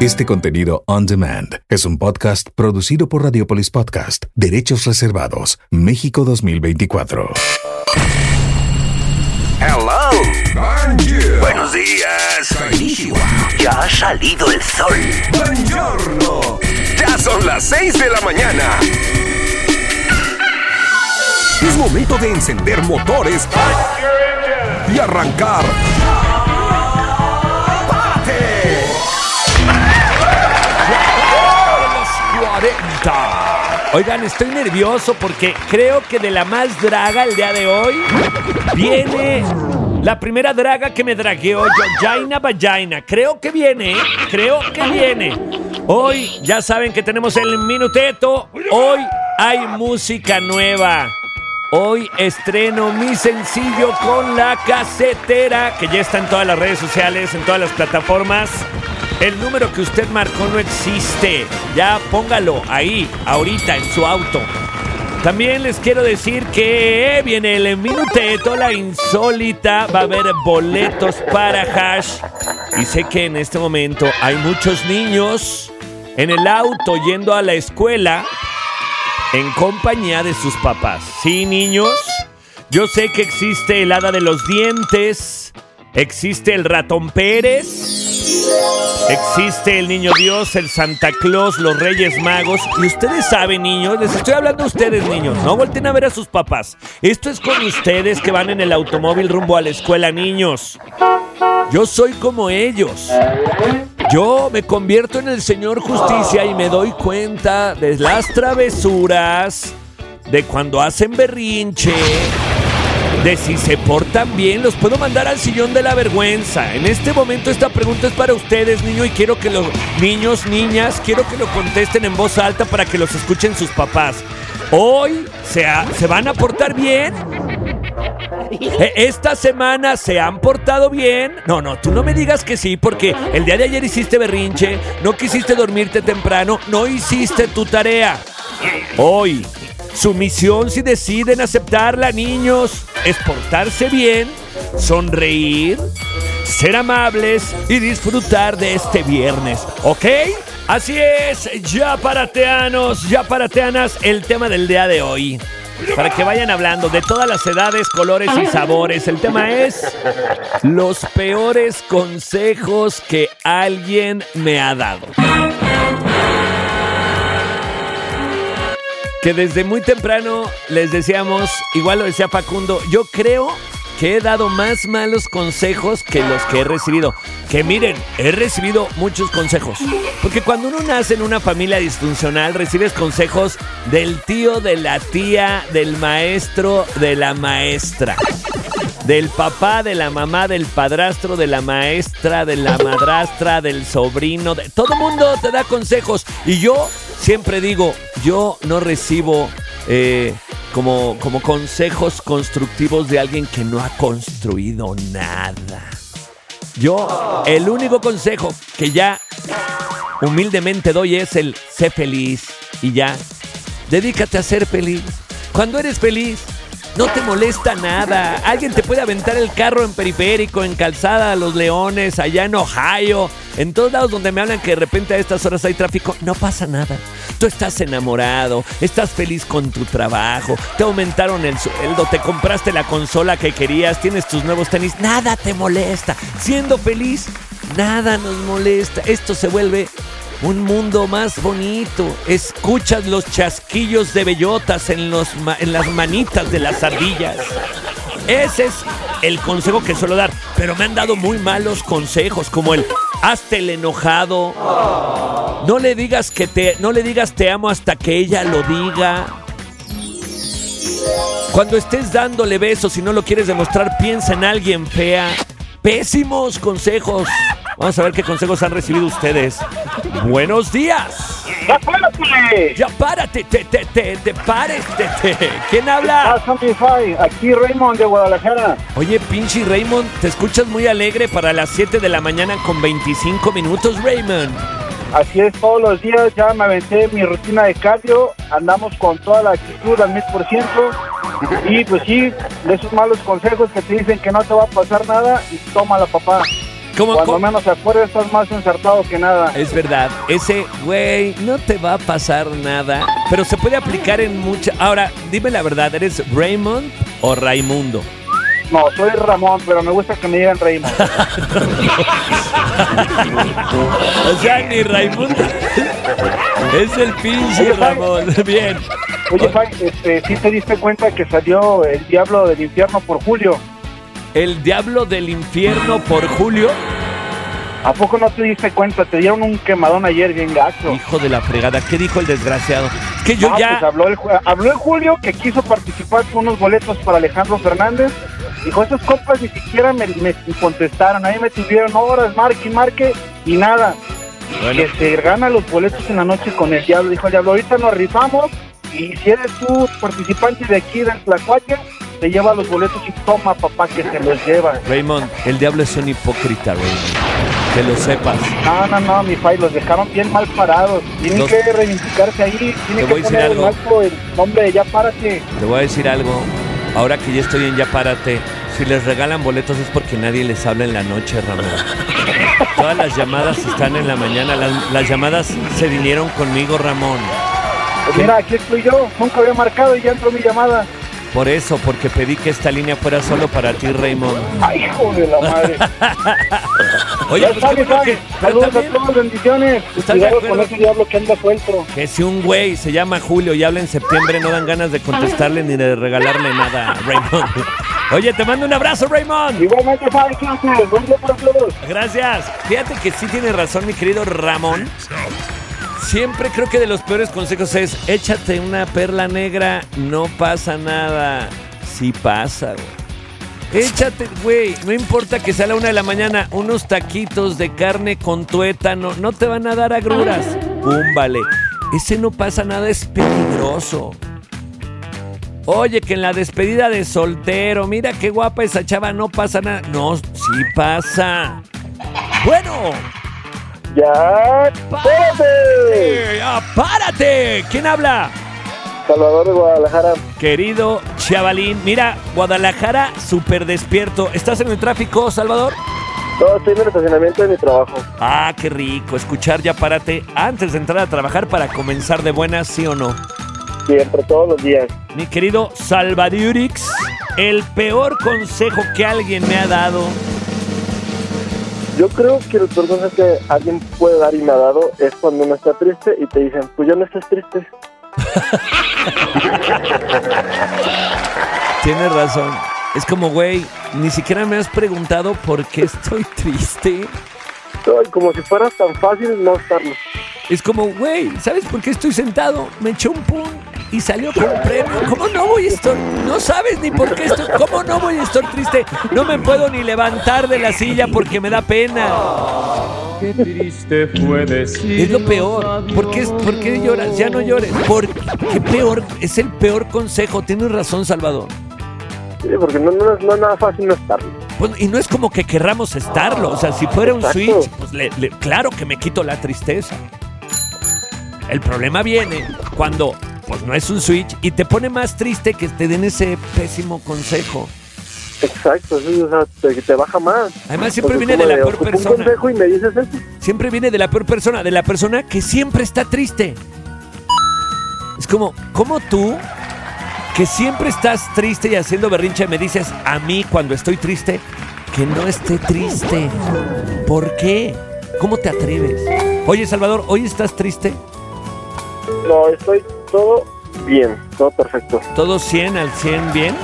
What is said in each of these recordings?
Este contenido on demand es un podcast producido por Radiopolis Podcast. Derechos reservados. México 2024. Hello. Bonjour. Buenos días. Konnichiwa. Ya ha salido el sol. Buongiorno. Ya son las 6 de la mañana. Es momento de encender motores y arrancar. ¡Párate! Los 40. Oigan, estoy nervioso porque creo que de la más draga el día de hoy viene la primera draga que me dragueó, Jaina Vagina. Creo que viene. Hoy ya saben que tenemos el minuteto. Hoy hay música nueva. Hoy estreno mi sencillo con La Casetera, que ya está en todas las redes sociales, en todas las plataformas. El número que usted marcó no existe. Ya póngalo ahí, ahorita, en su auto. También les quiero decir que viene el minuteto, la insólita. Va a haber boletos para Hash. Y sé que en este momento hay muchos niños en el auto yendo a la escuela en compañía de sus papás. Sí, niños, yo sé que existe el hada de los dientes, existe el ratón Pérez, existe el niño Dios, el Santa Claus, los Reyes Magos. Y ustedes saben, niños, les estoy hablando a ustedes, niños, no volteen a ver a sus papás. Esto es con ustedes que van en el automóvil rumbo a la escuela, niños. Yo soy como ellos. Yo me convierto en el Señor Justicia y me doy cuenta de las travesuras, de cuando hacen berrinche, de si se portan bien. Los puedo mandar al sillón de la vergüenza. En este momento esta pregunta es para ustedes, niños, y quiero que los niños, niñas, quiero que lo contesten en voz alta para que los escuchen sus papás. ¿Hoy se van a portar bien? ¿Esta semana se han portado bien? No, tú no me digas que sí, porque el día de ayer hiciste berrinche, no quisiste dormirte temprano, no hiciste tu tarea. Hoy, su misión, si deciden aceptarla, niños, es portarse bien, sonreír, ser amables y disfrutar de este viernes, ¿ok? Así es, ya parateanos, ya parateanas, el tema del día de hoy. Para que vayan hablando de todas las edades, colores y sabores. El tema es los peores consejos que alguien me ha dado. Que desde muy temprano les decíamos, igual lo decía Facundo, yo creo que he dado más malos consejos que los que he recibido. Que miren, he recibido muchos consejos. Porque cuando uno nace en una familia disfuncional, recibes consejos del tío, de la tía, del maestro, de la maestra, del papá, de la mamá, del padrastro, de la maestra, de la madrastra, del sobrino. Todo el mundo te da consejos. Y yo siempre digo, yo no recibo como consejos constructivos de alguien que no ha construido nada. Yo, el único consejo que ya humildemente doy es el sé feliz y ya. Dedícate a ser feliz. Cuando eres feliz, no te molesta nada. Alguien te puede aventar el carro en Periférico, en Calzada Los Leones, allá en Ohio, en todos lados donde me hablan que de repente a estas horas hay tráfico. No pasa nada. Tú estás enamorado, estás feliz con tu trabajo, te aumentaron el sueldo, te compraste la consola que querías, tienes tus nuevos tenis. Nada te molesta. Siendo feliz, nada nos molesta. Esto se vuelve un mundo más bonito. Escuchas los chasquillos de bellotas en las manitas de las ardillas. Ese es el consejo que suelo dar. Pero me han dado muy malos consejos, como el hazte el enojado. No le digas te amo hasta que ella lo diga. Cuando estés dándole besos y no lo quieres demostrar, piensa en alguien fea. Pésimos consejos. Vamos a ver qué consejos han recibido ustedes. Buenos días. ¡Ya párate! ¡Ya párate! ¡Párate! ¿Quién habla? Aquí Raymond de Guadalajara. Oye, pinche Raymond, te escuchas muy alegre para las 7 de la mañana con 25 minutos, Raymond. Así es, todos los días ya me aventé mi rutina de cardio. Andamos con toda la actitud al 1000%. Y pues sí, de esos malos consejos que te dicen que no te va a pasar nada, y tómala, papá. Cuando menos se acuerda, estás más ensartado que nada. Es verdad, ese güey no te va a pasar nada, pero se puede aplicar en muchas. Ahora, dime la verdad, ¿eres Raymond o Raimundo? No, soy Ramón, pero me gusta que me digan Raymond. O sea, ni Raimundo. Es el pinche Oye, Ramón. Bien. Oye, Fay, ¿sí te diste cuenta que salió El Diablo del Infierno por Julio? El Diablo del Infierno por Julio. ¿A poco no te diste cuenta? Te dieron un quemadón ayer bien gacho. Hijo de la fregada, ¿qué dijo el desgraciado? Es que yo ya... Pues habló el Julio que quiso participar con unos boletos para Alejandro Fernández. Dijo, esos compas ni siquiera me contestaron. Ahí me tuvieron horas, marque y nada. Bueno. Que se gana los boletos en la noche con el Diablo. Dijo el Diablo, ahorita nos rifamos y si eres tú participante de aquí del Tlacuache, te lleva los boletos y toma, papá, que se los lleva. Raymond, el diablo es un hipócrita, Raymond. Que lo sepas. No, mi Fay, los dejaron bien mal parados. Tienen que reivindicarse ahí. Tienen que poner en alto el nombre de Ya Párate. Te voy a decir algo. Ahora que ya estoy en Ya Párate, si les regalan boletos es porque nadie les habla en la noche, Ramón. Todas las llamadas están en la mañana. Las llamadas se vinieron conmigo, Ramón. Pues mira, aquí estoy yo. Nunca había marcado y ya entró mi llamada. Por eso, porque pedí que esta línea fuera solo para ti, Raymond. Ay, hijo de la madre. Oye, pues qué bueno que... Saludos a todos, bendiciones. Cuidado con ese diablo que anda suelto. Que si un güey se llama Julio y habla en septiembre, no dan ganas de contestarle ni de regalarle nada, Raymond. Oye, te mando un abrazo, Raymond. Igualmente, Fay, gracias. Buen día para todos. Gracias. Fíjate que sí tiene razón, mi querido Ramón. Siempre creo que de los peores consejos es échate una perla negra, no pasa nada. Sí pasa, güey. Échate, güey, no importa que sea a la 1 de la mañana, unos taquitos de carne con tuétano, no te van a dar agruras. Púmbale. Ese no pasa nada, es peligroso. Oye, que en la despedida de soltero, mira qué guapa esa chava, no pasa nada. No, sí pasa. Bueno. ¡Ya! ¡Párate! ¡Ya, párate! ¿Quién habla? Salvador de Guadalajara. Querido chavalín, mira, Guadalajara súper despierto. ¿Estás en el tráfico, Salvador? No, estoy en el estacionamiento de mi trabajo. Ah, qué rico, escuchar Ya Párate antes de entrar a trabajar para comenzar de buenas, ¿sí o no? Siempre, todos los días. Mi querido Salvadurix, el peor consejo que alguien me ha dado... Yo creo que el peor consejo que alguien puede dar y me ha dado es cuando uno está triste y te dicen, pues ya no estás triste. Tienes razón. Es como, güey, ni siquiera me has preguntado por qué estoy triste. Ay, como si fuera tan fácil no estarlo. Es como, güey, ¿sabes por qué estoy sentado? Me echó un pum y salió con premio. ¿Cómo no voy a estar? No sabes ni por qué estoy. ¿Cómo no voy a estar triste? No me puedo ni levantar de la silla porque me da pena. Qué triste fue decir. Es lo peor. ¿Por qué lloras? Ya no llores. ¿Qué peor? Es el peor consejo. Tienes razón, Salvador. Sí, porque no es nada fácil no estarlo. Pues, y no es como que querramos estarlo. O sea, si fuera un switch, pues claro que me quito la tristeza. El problema viene cuando pues no es un switch y te pone más triste que te den ese pésimo consejo. Exacto, sí, o sea, te baja más. Además siempre viene de la peor persona. Un consejo y me dices eso. Siempre viene de la peor persona, de la persona que siempre está triste. Es como tú, que siempre estás triste y haciendo berrinche, me dices a mí cuando estoy triste que no esté triste. ¿Por qué? ¿Cómo te atreves? Oye, Salvador, ¿hoy estás triste? No, estoy todo bien, todo perfecto. ¿Todo 100 al 100 bien?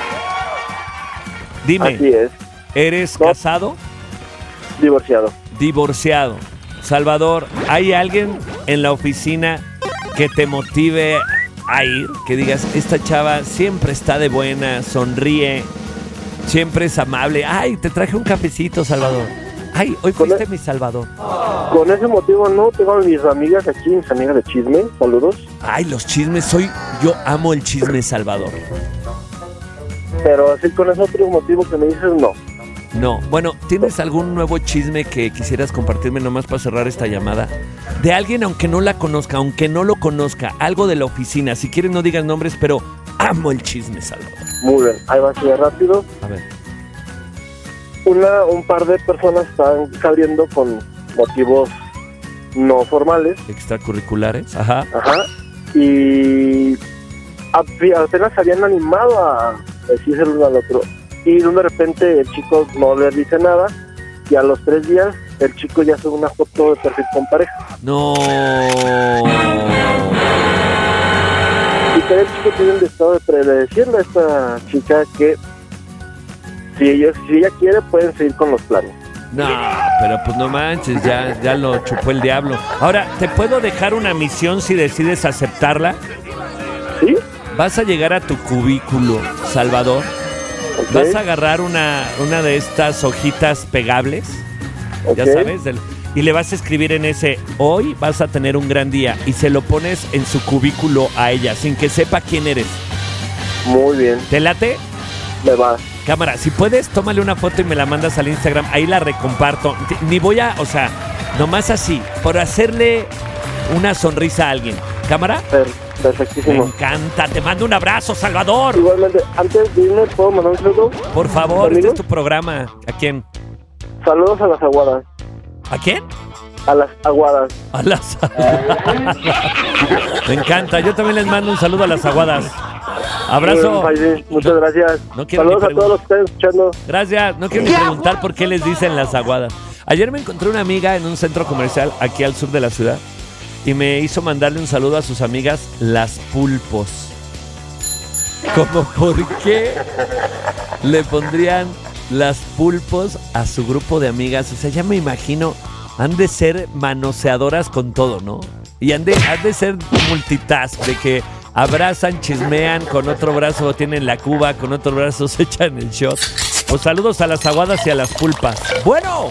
Dime, así es. ¿Eres casado? Divorciado. Divorciado. Salvador, ¿hay alguien en la oficina que te motive a ir? Que digas, esta chava siempre está de buena, sonríe, siempre es amable. Ay, te traje un cafecito, Salvador. Ay, hoy fuiste mi Salvador. Con ese motivo no, tengo a mis amigas aquí, mis amigas de chisme, saludos. Ay, los chismes, yo amo el chisme, Salvador. Pero así con ese otro motivo que me dices, no. No, bueno, ¿tienes algún nuevo chisme que quisieras compartirme nomás para cerrar esta llamada? De alguien, aunque no la conozca, aunque no lo conozca, algo de la oficina. Si quieres no digas nombres, pero amo el chisme, Salvador. Muy bien, ahí va a ser rápido. A ver. un par de personas estaban saliendo con motivos no formales. Extracurriculares. Ajá. Y apenas se habían animado a decirse el uno al otro. Y de repente el chico no le dice nada. Y a los 3 días el chico ya sube una foto de perfil con pareja. No. Y que el chico tiene el estado de decirle a esta chica que si ella quiere pueden seguir con los planes. No, pero pues no manches, ya lo chupó el diablo. Ahora, ¿te puedo dejar una misión si decides aceptarla? ¿Sí? Vas a llegar a tu cubículo, Salvador. Okay. Vas a agarrar una de estas hojitas pegables, ya Okay. sabes, y le vas a escribir en ese: hoy vas a tener un gran día, y se lo pones en su cubículo a ella, sin que sepa quién eres. Muy bien. ¿Te late? Me va. Cámara, si puedes, tómale una foto y me la mandas al Instagram, ahí la recomparto. Ni voy a, nomás así, por hacerle una sonrisa a alguien. ¿Cámara? Perfectísimo. Me encanta, te mando un abrazo, Salvador. Igualmente, antes de irme, ¿puedo mandar un saludo? Por favor, ¿Amigos? este es tu programa. ¿A quién? Saludos a las aguadas. ¿A quién? A las aguadas. A las aguadas. Me encanta, yo también les mando un saludo a las aguadas. Abrazo. Muchas gracias. No quiero Saludos ni a todos los que están escuchando. Gracias, no quiero ni preguntar por qué les dicen las aguadas. Ayer me encontré una amiga en un centro comercial aquí al sur de la ciudad y me hizo mandarle un saludo a sus amigas las pulpos. ¿Cómo por qué le pondrían las pulpos a su grupo de amigas? O sea, ya me imagino, han de ser manoseadoras con todo, ¿no? Y han de ser multitask, de que abrazan, chismean, con otro brazo tienen la cuba, con otro brazo se echan el shot. Pues saludos a las aguadas y a las pulpas. Bueno.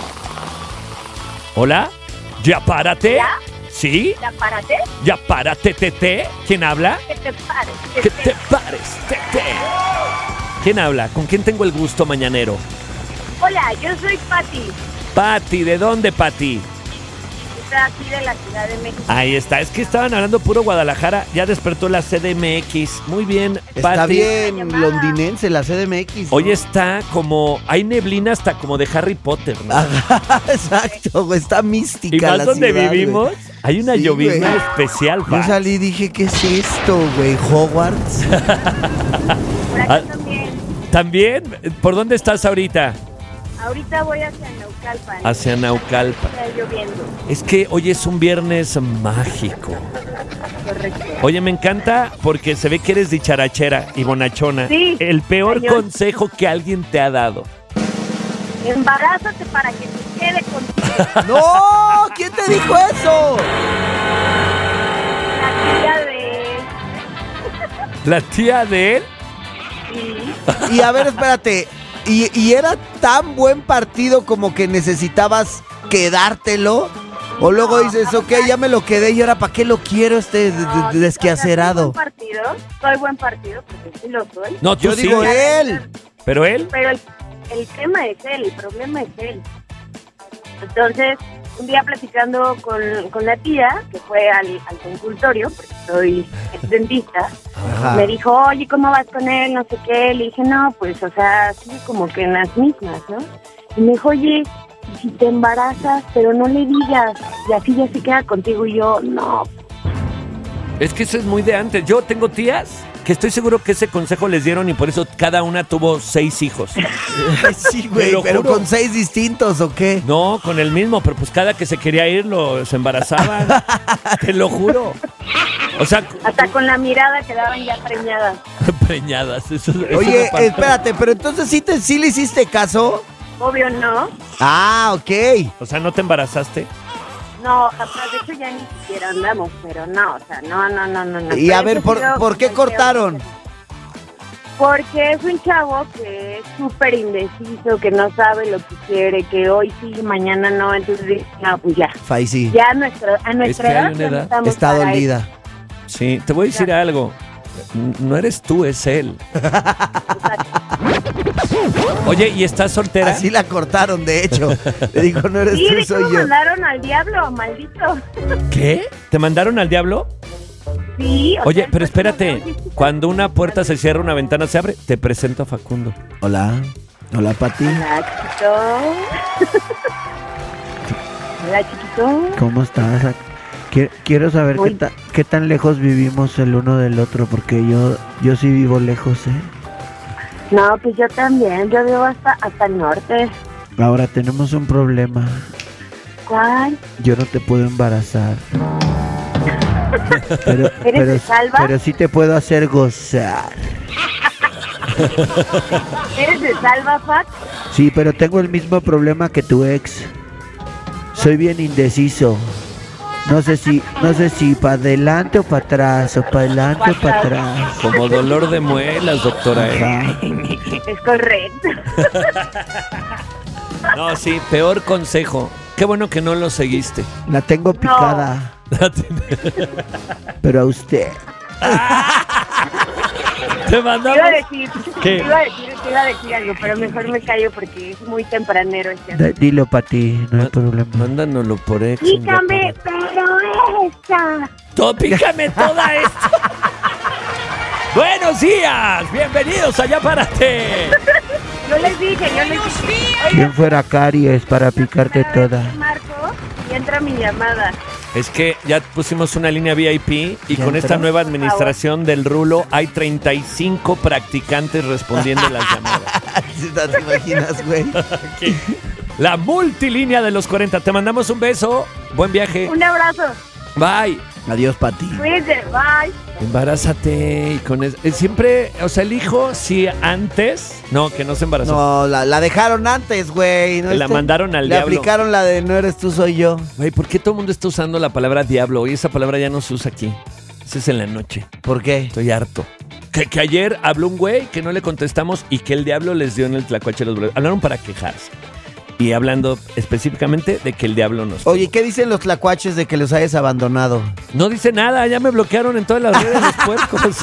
¿Hola? ¿Ya párate? ¿Ya? ¿Sí? ¿Ya párate? ¿Ya párate, tete? ¿Quién habla? Que te pares. Que te pares, tete. ¿Quién habla? ¿Con quién tengo el gusto mañanero? Hola, yo soy Pati. Pati, ¿de dónde, Pati? Estoy aquí de la Ciudad de México. Ahí está, es que estaban hablando puro Guadalajara, ya despertó la CDMX. Muy bien, Está Pati. bien londinense la CDMX, ¿no? Hoy está como, hay neblina hasta como de Harry Potter, ¿no? Ajá, exacto, güey, está mística Y más la donde ciudad, vivimos, güey. hay una Sí, llovizna güey. especial, Yo Pati. salí y dije, ¿qué es esto, güey? ¿Hogwarts? Por Ah. aquí también. ¿También? ¿Por dónde estás ahorita? Ahorita voy hacia Naucalpan. Hacia Naucalpan. Está lloviendo. Es que hoy es un viernes mágico. Correcto. Oye, me encanta porque se ve que eres dicharachera y bonachona. Sí, El peor cañón. consejo que alguien te ha dado. Embarázate para que te quede contigo. ¡No! ¿Quién te dijo eso? La tía de... ¿La tía de él? Sí. Y a ver, espérate. ¿Y era tan buen partido como que necesitabas quedártelo? ¿O luego dices, ok, ya me lo quedé y ahora para qué lo quiero No, desquacerado? o sea, soy buen partido, porque sí lo soy. No, tú Yo sí. digo él. ¿Pero él? Pero el tema es él, el problema es él. Entonces, un día platicando con la tía, que fue al consultorio, porque soy dentista, Ajá. me dijo, oye, ¿cómo vas con él? No sé qué. Le dije, no, pues, o sea, sí, como que en las mismas, ¿no? Y me dijo, oye, si te embarazas, pero no le digas, y así ya se queda contigo. Y yo, no. Es que eso es muy de antes. Yo tengo tías que estoy seguro que ese consejo les dieron y por eso cada una tuvo 6 hijos. Sí, güey, Te lo pero juro. con 6 distintos, ¿o qué? No, con el mismo, pero pues cada que se quería ir se embarazaban. Te lo juro. O sea, Hasta con la mirada quedaban ya preñadas. preñadas. Eso Oye, me pasó. espérate, pero entonces sí le hiciste caso. Obvio, no. Ah, ok. O sea, ¿no te embarazaste? No, jamás, de hecho ya ni siquiera andamos, pero no, o sea, no. Y a Pero ver, eso sí lo- ¿por qué cortaron? Porque es un chavo que es súper indeciso, que no sabe lo que quiere, que hoy sí, mañana no, entonces, no, pues ya. Faisy, Ya a nuestra Es que hay edad una ya edad. no estamos está para dolida. Sí, te voy a decir algo. No eres tú, es él. Oye, ¿y estás soltera? Así la cortaron, de hecho. Le dijo, no eres Sí, tú, de hecho soy me yo. mandaron al diablo, maldito. ¿Qué? ¿Te mandaron al diablo? Sí. o Oye, sea, pero pues, espérate. no, sí, sí, Cuando una puerta se cierra, una ventana se abre. Te presento a Facundo. Hola. Hola, Pati. Hola, chiquito. Hola, chiquito. ¿Cómo estás? Quiero saber qué tan lejos vivimos el uno del otro, porque yo sí vivo lejos, ¿eh? No, pues yo también. Yo vivo hasta el norte. Ahora tenemos un problema. ¿Cuál? Yo no te puedo embarazar. ¿Eres de Salva? Pero sí te puedo hacer gozar. ¿Eres de Salva, Pat? Sí, pero tengo el mismo problema que tu ex. Soy bien indeciso. No sé si para adelante o para atrás, o para adelante o para atrás. Como dolor de muelas, doctora. Es correcto. No, sí, peor consejo. Qué bueno que no lo seguiste. La tengo picada. Pero a usted. Te mandamos. Te iba a decir algo, pero mejor me callo porque es muy tempranero este. Dilo, Pati, no hay problema. Mándanoslo por ex. Pícame, pero esta. Pícame toda esta. Buenos días, bienvenidos allá párate. Yo les dije. ¿Quién fuera caries para picarte toda? Marco, y entra mi llamada. Es que ya pusimos una línea VIP y ¿Ya con esta entró? nueva administración del Rulo hay 35 practicantes respondiendo las llamadas. ¿No te imaginas, güey? La multilínea de los 40. Te mandamos un beso. Buen viaje. Un abrazo. Bye. Adiós, Pati. Cuídense, bye. Embarázate y con eso. Siempre, o sea, el hijo, si antes. No, que no se embarazó. No, la dejaron antes, güey. ¿No? La mandaron al Le diablo. aplicaron la de no eres tú, soy yo. Güey, ¿por qué todo el mundo está usando la palabra diablo? Hoy esa palabra ya no se usa aquí. Esa es en la noche. ¿Por qué? Estoy harto. Que ayer habló un güey que no le contestamos y que el diablo les dio en el tlacuache a los brothers. Hablaron para quejarse. Y hablando específicamente de que el diablo nos... Oye, ¿qué dicen los tlacuaches de que los hayas abandonado? No dice nada, ya me bloquearon en todas las redes los puercos.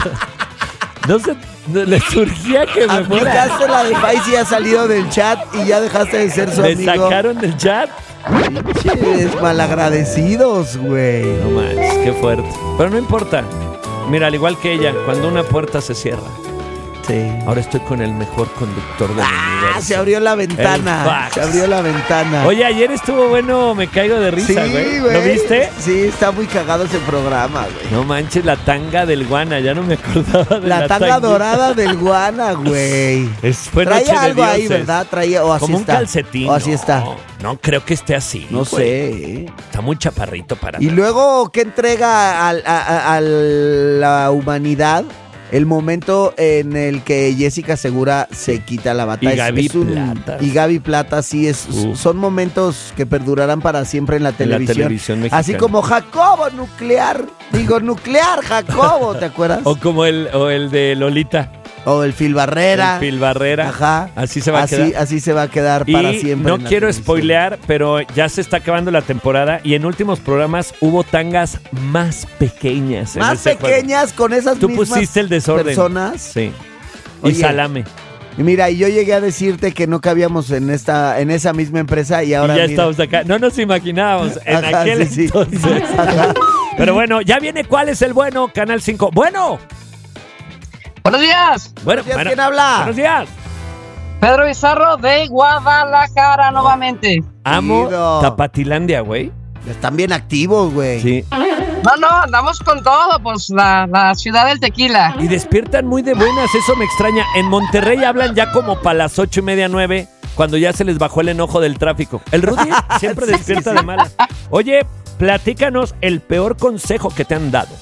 No sé, les surgía que me fuera. Aplicaste la de Faisy y has salido del chat y ya dejaste de ser su Me amigo. sacaron del chat. Pinches malagradecidos, güey. No manches, qué fuerte. Pero no importa. Mira, al igual que ella, cuando una puerta se cierra. Sí. Ahora estoy con el mejor conductor del universo. Se abrió la El ventana. fax. Se abrió la ventana. Oye, ayer estuvo bueno, me caigo de risa, güey. ¿Lo viste? Sí, está muy cagado ese programa, güey. No manches, la tanga del guana, ya no me acordaba de La tanga tanguita. dorada del guana, güey. Fue noche Traía de algo ahí, dioses. ¿verdad? Traía, o así Como un está. calcetín. O así no, está. No creo que esté así. No güey. sé. Está muy chaparrito para Y luego, ¿qué entrega a la humanidad? El momento en el que Jessica Segura se quita la bata. Y Gaby Plata. Y Gaby Plata, sí, son momentos que perdurarán para siempre en la televisión. televisión mexicana. Así como Jacobo Nuclear. Digo, Nuclear Jacobo, ¿te acuerdas? O como el de Lolita. O el Phil Barrera. El Phil Barrera. Ajá. Así se va a quedar. Así se va a quedar para siempre. No en la quiero televisión. spoilear, pero ya se está acabando la temporada y en últimos programas hubo tangas más pequeñas. en Más ese juego. pequeñas con esas Tú mismas pusiste el desorden. personas. Sí. Y Oye, salame. Y mira, y yo llegué a decirte que no cabíamos en esa misma empresa y ahora Y ya mira. estamos acá. No nos imaginábamos en Ajá, aquel sí, sí. entonces. Ajá. Pero bueno, ya viene ¿Cuál es el bueno? Canal 5. Bueno. Buenos días. Bueno, ¿Quién habla? Buenos días. Pedro Bizarro de Guadalajara nuevamente. Amo Chido. Tapatilandia, güey. Están bien activos, güey. Sí. No, andamos con todo, pues la ciudad del tequila. Y despiertan muy de buenas, eso me extraña. En Monterrey hablan ya como para las 8:30, 9, cuando ya se les bajó el enojo del tráfico. El Rudy siempre despierta de malas. Oye, platícanos el peor consejo que te han dado.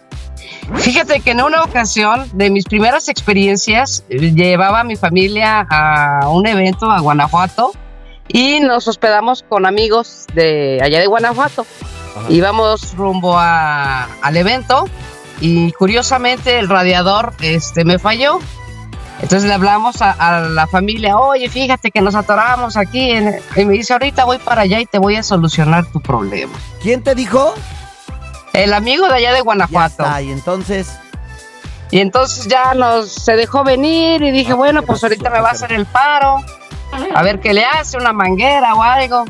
Fíjate que en una ocasión de mis primeras experiencias llevaba a mi familia a un evento a Guanajuato y nos hospedamos con amigos de allá de Guanajuato. Ajá. Íbamos rumbo al evento y curiosamente el radiador me falló. Entonces le hablamos a la familia, oye, fíjate que nos atoramos aquí. Y me dice, ahorita voy para allá y te voy a solucionar tu problema. ¿Quién te dijo? El amigo de allá de Ya Guanajuato. está, y entonces. Y entonces ya se dejó venir y dije, bueno, pues ahorita me va a hacer el paro. A ver qué le hace, una manguera o algo.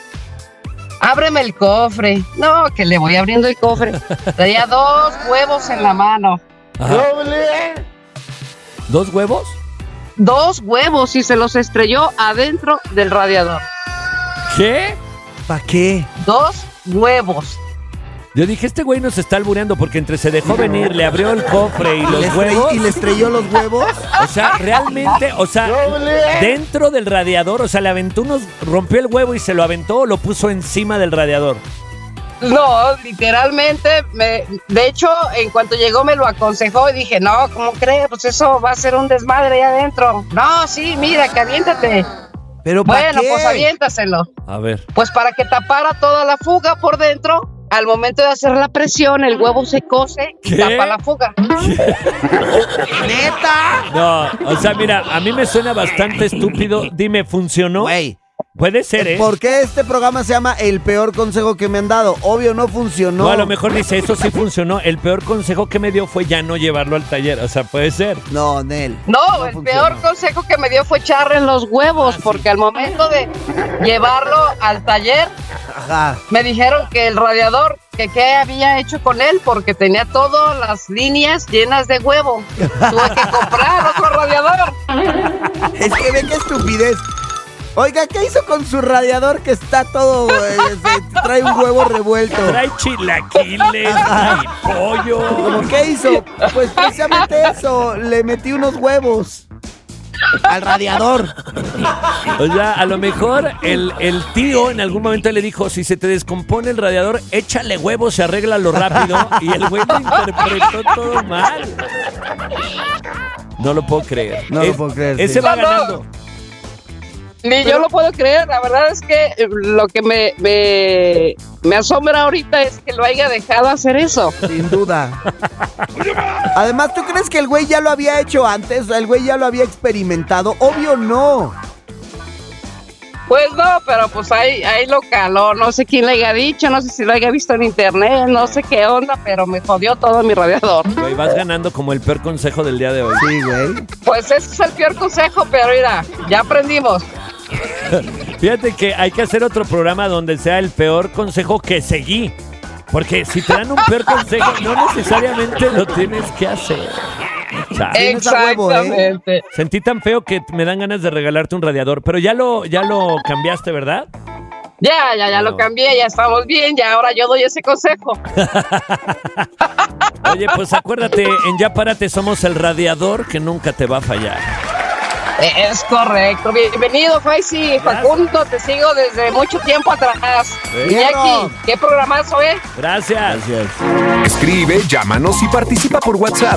Ábreme el cofre. No, que le voy abriendo el cofre. Traía 2 huevos en la mano. Ajá. ¿2 huevos? 2 huevos y se los estrelló adentro del radiador. ¿Qué? ¿Para qué? 2 huevos. Yo dije, este güey nos está albureando porque entre se dejó venir, le abrió el cofre y los huevos. ¿Y le estrelló los huevos? O sea, realmente, dentro del radiador, o sea, le aventó rompió el huevo y se lo aventó o lo puso encima del radiador. No, literalmente, de hecho, en cuanto llegó me lo aconsejó y dije, no, ¿cómo crees? Pues eso va a ser un desmadre ahí adentro. No, sí, mira, que aviéntate. ¿Pero para bueno, qué? pues aviéntaselo. A ver. Pues para que tapara toda la fuga por dentro. Al momento de hacer la presión, el huevo se cose y tapa la fuga. ¿Neta? No, o sea, mira, a mí me suena bastante estúpido. Dime, ¿funcionó? Güey. Puede ser, ¿eh? ¿Por qué este programa se llama El Peor Consejo que me han dado? Obvio, no funcionó. No, a lo mejor dice, eso sí funcionó. El peor consejo que me dio fue ya no llevarlo al taller. O sea, puede ser. No, Nel. No, el peor consejo que me dio fue echarle en los huevos, porque al momento de llevarlo al taller, me dijeron que el radiador, que qué había hecho con él, porque tenía todas las líneas llenas de huevo. Tuve que comprar otro radiador. Es que ve qué estupidez. Oiga, ¿qué hizo con su radiador que está todo... trae un huevo revuelto? Trae chilaquiles, trae pollo. ¿Cómo qué hizo? Pues precisamente eso, le metí unos huevos al radiador. O sea, a lo mejor el tío en algún momento le dijo, si se te descompone el radiador, échale huevos, se arréglalo rápido. Y el güey lo interpretó todo mal. No lo puedo creer. No lo puedo creer. Ese va ganando. Ni yo lo puedo creer, la verdad es que lo que me asombra ahorita es que lo haya dejado hacer eso. Sin duda. Además, ¿tú crees que el güey ya lo había hecho antes? ¿El güey ya lo había experimentado? Obvio no. Pues no, pero pues ahí lo caló, no sé quién le haya dicho, no sé si lo haya visto en internet, no sé qué onda, pero me jodió todo mi radiador. Güey, vas ganando como el peor consejo del día de hoy. Sí, güey. Pues ese es el peor consejo, pero mira, ya aprendimos. Fíjate que hay que hacer otro programa donde sea el peor consejo que seguí. Porque si te dan un peor consejo, no necesariamente lo tienes que hacer. Exactamente. Sentí tan feo que me dan ganas de regalarte un radiador. Pero ya lo cambiaste, ¿verdad? Ya lo cambié, ya estamos bien, ya ahora yo doy ese consejo. Oye, pues acuérdate, en Ya Párate somos el radiador que nunca te va a fallar. Es correcto. Bienvenido, Faisy. Facundo, te sigo desde mucho tiempo atrás. Iñaki, ¿qué programazo, Gracias. Escribe, llámanos y participa por WhatsApp.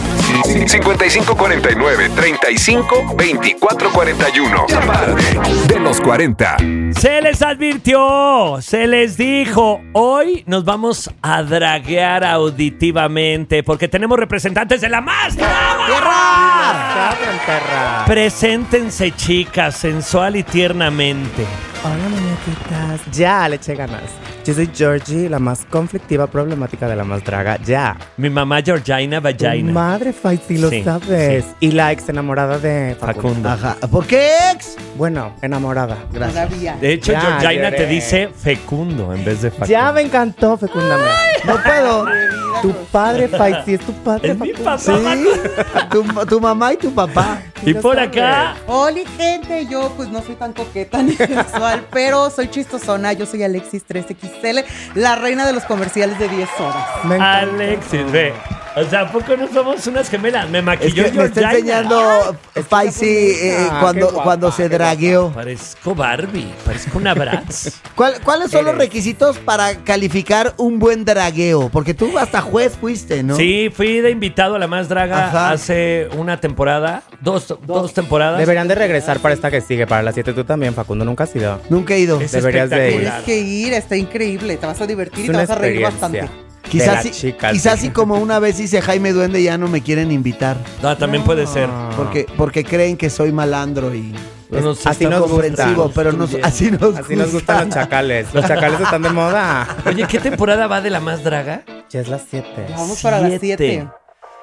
5549-35-2441. Ya Párate, de los 40. Se les advirtió, se les dijo, hoy nos vamos a draguear auditivamente porque tenemos representantes de la más ¡Tierra! Preséntense, chicas, sensual y tiernamente. Hola, muñequitas. Ya, le eché ganas. Yo soy Georgie, la más conflictiva, problemática de la más draga. Ya. Mi mamá Georgina Vagina. Madre, Faisy, lo sabes. Sí. Y la ex enamorada de Facundo. Ajá. ¿Por qué ex? Bueno, enamorada. Gracias. De hecho, Ya, Georgina lloré. te dice fecundo en vez de Facundo. Ya me encantó, fecúndame. No puedo. Tu padre, Faisy, es tu padre, Es mi Facundo. papá. Sí. Tu mamá y tu papá. Y por acá, Hola, gente, yo pues no soy tan coqueta ni sensual, pero soy chistosona. Yo soy Alexis 3XL, la reina de los comerciales de 10 horas. Me encanta. Alexis, ve. O sea, ¿a poco no somos unas gemelas? Me Es maquilló que me está Georgina. enseñando Faisy qué guapa, cuando se qué dragueó. Parezco Barbie, parezco una Bratz. ¿Cuáles son los requisitos para calificar un buen dragueo? Porque tú hasta juez fuiste, ¿no? Sí, fui de invitado a La Más Draga Ajá. hace una temporada, dos temporadas. Deberían de regresar para esta que sigue, para las 7. Tú también, Facundo, nunca has ido. Nunca he ido. Es Deberías de ir. espectacular. Tienes que ir, está increíble, te vas a divertir Es y te una vas a reír experiencia. bastante. Quizás de la sí, chica, quizás sí. sí como una vez hice Jaime Duende ya no me quieren invitar. No, también puede ser. Porque creen que soy malandro y No nos así está nos comprensivo, gusta. pero así nos Así nos gustan los chacales. Los chacales están de moda. Oye, ¿qué temporada va de La Más Draga? Ya es las 7. Vamos para las 7.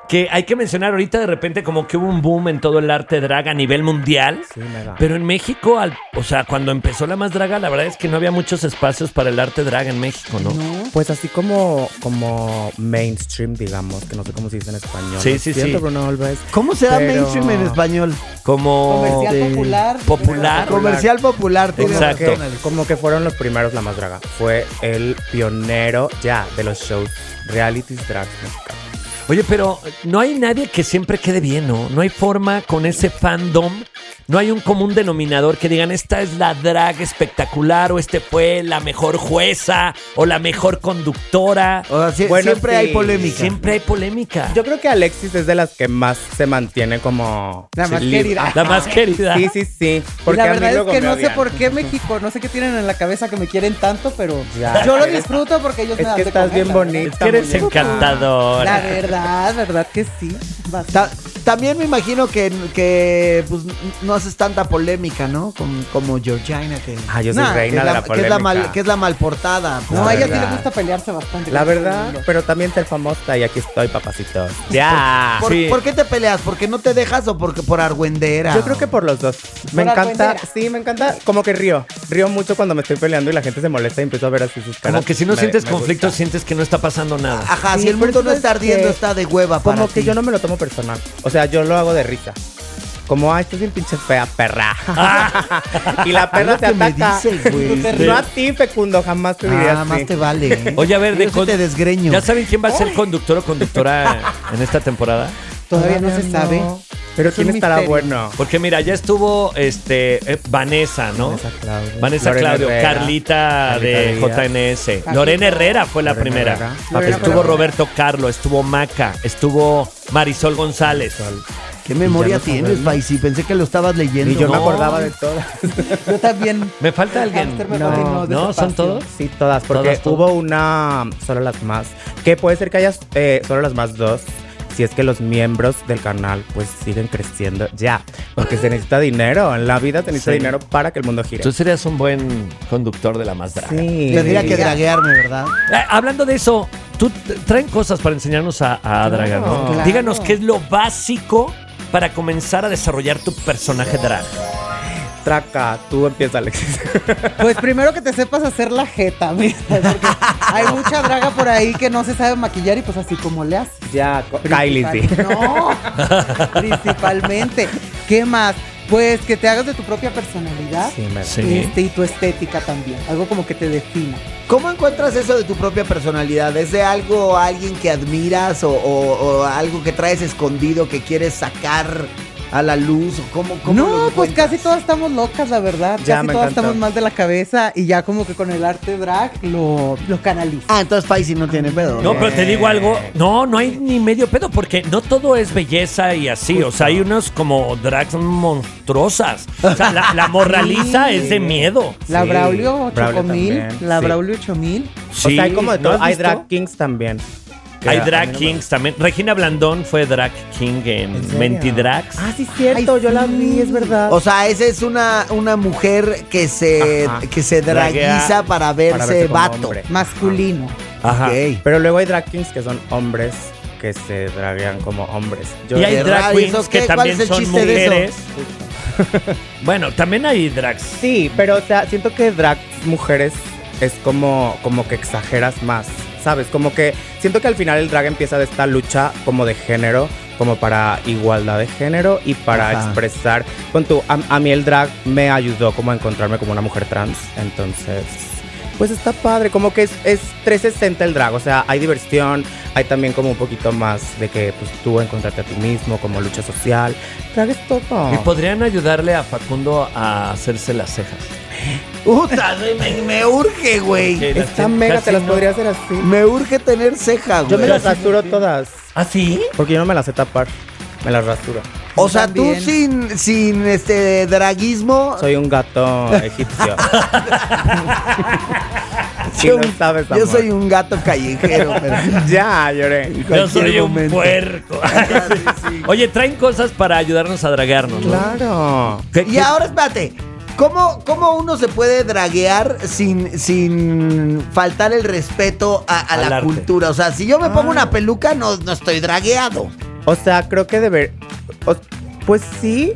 que hay que mencionar ahorita de repente como que hubo un boom en todo el arte drag a nivel mundial. Sí, mega. Pero en México, o sea, cuando empezó La Más Draga, la verdad es que no había muchos espacios para el arte drag en México, ¿no? Pues así como mainstream, digamos, que no sé cómo se dice en español. Sí, sí, sí. Bruno Alves. ¿Cómo se da Pero- mainstream en español? Como Comercial popular. popular. Comercial popular. tienes Exacto. razón, Alex. Como que fueron los primeros La Más Draga. Fue el pionero ya de los shows realities drag mexicanos. Oye, pero no hay nadie que siempre quede bien, ¿no? No hay forma con ese fandom. No hay un común denominador que digan, esta es la drag espectacular, o este fue la mejor jueza, o la mejor conductora. O sea, Bueno, siempre sí. hay polémica. Siempre hay polémica. Yo creo que Alexis es de las que más se mantiene como... La más libre. querida. La más querida. Sí, sí, sí. Y la a mí verdad es luego que me no sé odian. por qué México, no sé qué tienen en la cabeza que me quieren tanto, pero Ya. yo lo disfruto porque ellos Es me dan que de estás comer, bien la bonita. verdad. Es que eres muñeca. encantadora. La verdad que sí. Bastante. También me imagino que pues, no haces tanta polémica, ¿no? Como Georgina, que, Ah, yo soy Nah, reina de la que es la polémica. que es la malportada. pues, No, a ella sí verdad. le gusta pelearse bastante. La con todo el verdad, mundo. pero también ser famosa y aquí estoy, papacito. Ya. ¿Por qué te peleas? ¿Porque no te dejas o porque por argüendera? Yo creo que por los dos. Me Por encanta, argüendera. sí, me encanta. Como que río mucho cuando me estoy peleando y la gente se molesta y empiezo a ver así sus caras. Como que si no Me- sientes me conflicto, gusta. sientes que no está pasando nada. Ajá, Sí, si el pero mundo no ¿sabes está ardiendo, qué? está de hueva para Como que ti. yo no me lo tomo personal. O sea, yo lo hago de risa. Como, ay, estás bien pinche fea, perra. Y la perra Es te lo que me ataca. dices, güey. No a ti, Fecundo, jamás te diría así. más te vale. ¿eh? Oye, a ver, Yo sí te desgreño. ¿ya saben quién va a ser conductor o conductora en esta temporada? Todavía no se sabe. Pero Es quién un estará misterio. bueno. Porque mira, ya estuvo Vanessa, ¿no? Vanessa Lorena Claudio, Herrera, Carlita de JNS. Lorena Herrera fue la Lorena primera. Herrera. Lorena Estuvo Herrera. Roberto Carlo, estuvo Maca, estuvo Marisol González. ¿Qué memoria Ya no tienes, sabemos. Faisy? Pensé que lo estabas leyendo. Y yo me No. acordaba de todas. Yo también. ¿Me falta alguien? Hamster me coordinó ¿No? ¿Son despacio. todos? Sí, todas, porque Todas. hubo una, solo las más, que puede ser que haya solo las más dos, si es que los miembros del canal pues siguen creciendo ya, porque se necesita dinero, en la vida se necesita Sí. dinero para que el mundo gire. Tú serías un buen conductor de La Más Draga. Sí. Tendría que draguearme, ¿verdad? Hablando de eso, tú traen cosas para enseñarnos a dragar, ¿no? Claro. Díganos qué es lo básico para comenzar a desarrollar tu personaje drag. Traca, tú empieza, Alexis. Pues primero que te sepas hacer la jeta, mira, porque hay mucha draga por ahí que no se sabe maquillar y pues así como le haces. Ya, Kylie, sí. No, principalmente. ¿Qué más? Pues que te hagas de tu propia personalidad Sí, me Sí. y tu estética también. Algo como que te defina. ¿Cómo encuentras eso de tu propia personalidad? ¿Es de algo, alguien que admiras o algo que traes escondido que quieres sacar a la luz? ¿Cómo lo No, pues encuentras? casi todas estamos locas, la verdad. Ya, Casi me todas encantó. estamos mal de la cabeza y ya como que con el arte drag lo canaliza. Ah, entonces Faisy no tiene pedo. No, pero te digo algo, no hay ni medio pedo, porque no todo es belleza y así, o sea, hay unos como drags monstruosas. O sea, la morraliza Sí. es de miedo. La Sí, Braulio Braulio 8000, también, la sí. Braulio 8000. O sea, hay como de ¿no todo. has Hay visto? drag kings también. Que Hay a drag mí no me kings también. Regina Blandón fue drag king en serio? Mentidrags. Ah, sí, cierto, Ay, yo la sí. vi, es verdad. O sea, esa es una mujer que se Ajá. draguiza Draguea para verse, Para verse como vato. hombre. Masculino. Ajá. Ok. Pero luego hay drag kings que son hombres que se draguean como hombres. Yo Y hay Qué drag raro, ¿y queens esos que qué? ¿Cuál también es el son chiste de eso? mujeres. Bueno, también hay drags. Sí, pero o sea, siento que drag mujeres es como que exageras más, ¿sabes? Como que siento que al final el drag empieza de esta lucha como de género, como para igualdad de género y para Ajá. expresar. Con tu, a mí el drag me ayudó como a encontrarme como una mujer trans, entonces pues está padre, como que es 360 el drag, o sea, hay diversión, hay también como un poquito más de que pues tú encontrarte a ti mismo, como lucha social, drag es todo. Y podrían ayudarle a Facundo a hacerse las cejas. Puta, me urge, güey. Que las Está ten- mega, casi te las no. podría hacer así. Me urge tener ceja, güey. Yo me las rasuro todas, ¿Ah, sí? porque yo no me las sé tapar, me las rasuro. O sea, tú También. sin draguismo. Soy un gato egipcio. Si yo, no sabes, yo amor. soy un gato callejero, pero Ya, lloré. en Yo cualquier soy un momento. puerco. Oye, traen cosas para ayudarnos a draguearnos, ¿no? Claro. Y ahora espérate, ¿cómo uno se puede draguear sin faltar el respeto a Al la arte. cultura? O sea, si yo me pongo una peluca, no estoy dragueado. O sea, creo que pues sí,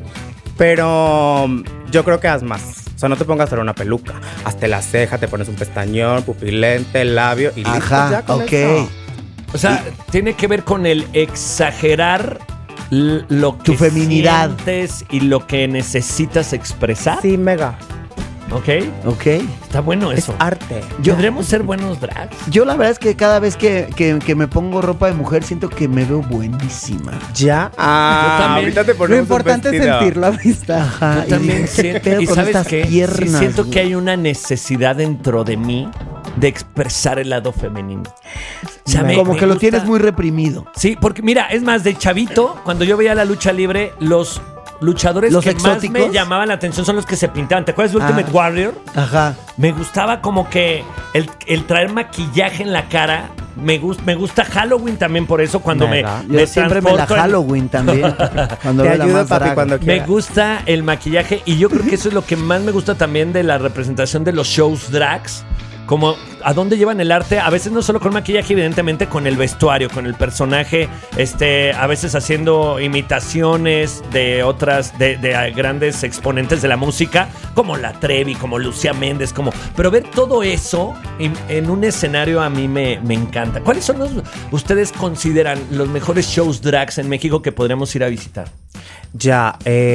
pero yo creo que haz más. O sea, no te pongas a hacer una peluca. Hazte la ceja, te pones un pestañón, pupilente, labio y listo. Ajá, ya con ok. eso. O sea, tiene que ver con el exagerar lo que Tu feminidad. sientes y lo que necesitas expresar. Sí, mega. ¿Ok? Ok. Está bueno eso. Es arte. ¿Podremos ser buenos drags? Yo la verdad es que cada vez que me pongo ropa de mujer siento que me veo buenísima. ¿Ya? Yo también. Ahorita te ponemos Lo importante un es vestido. sentirlo a vista. Ajá. Yo también ¿qué siento, pedo y con ¿sabes estas qué? Sí piernas, siento güey? que hay una necesidad dentro de mí de expresar el lado femenino. O sea, Como que lo gusta- tienes muy reprimido. Sí, porque mira, es más, de chavito, cuando yo veía la lucha libre, los luchadores ¿Los que exóticos? más me llamaban la atención son los que se pintaban. ¿Te acuerdas de Ultimate Warrior? Ajá. Me gustaba como que el traer maquillaje en la cara. Me gusta Halloween también por eso, cuando Mega. Yo siempre me la transporto en- Halloween también. Cuando Te veo la ayudo, más papi, drag. cuando Me quieras. gusta el maquillaje y yo creo que eso es lo que más me gusta también de la representación de los shows drags. Como a dónde llevan el arte, a veces no solo con maquillaje, evidentemente con el vestuario, con el personaje, a veces haciendo imitaciones de otras, de grandes exponentes de la música, como la Trevi, como Lucía Méndez, pero ver todo eso en un escenario a mí me encanta. ¿Cuáles son ustedes consideran los mejores shows drags en México que podríamos ir a visitar? Ya,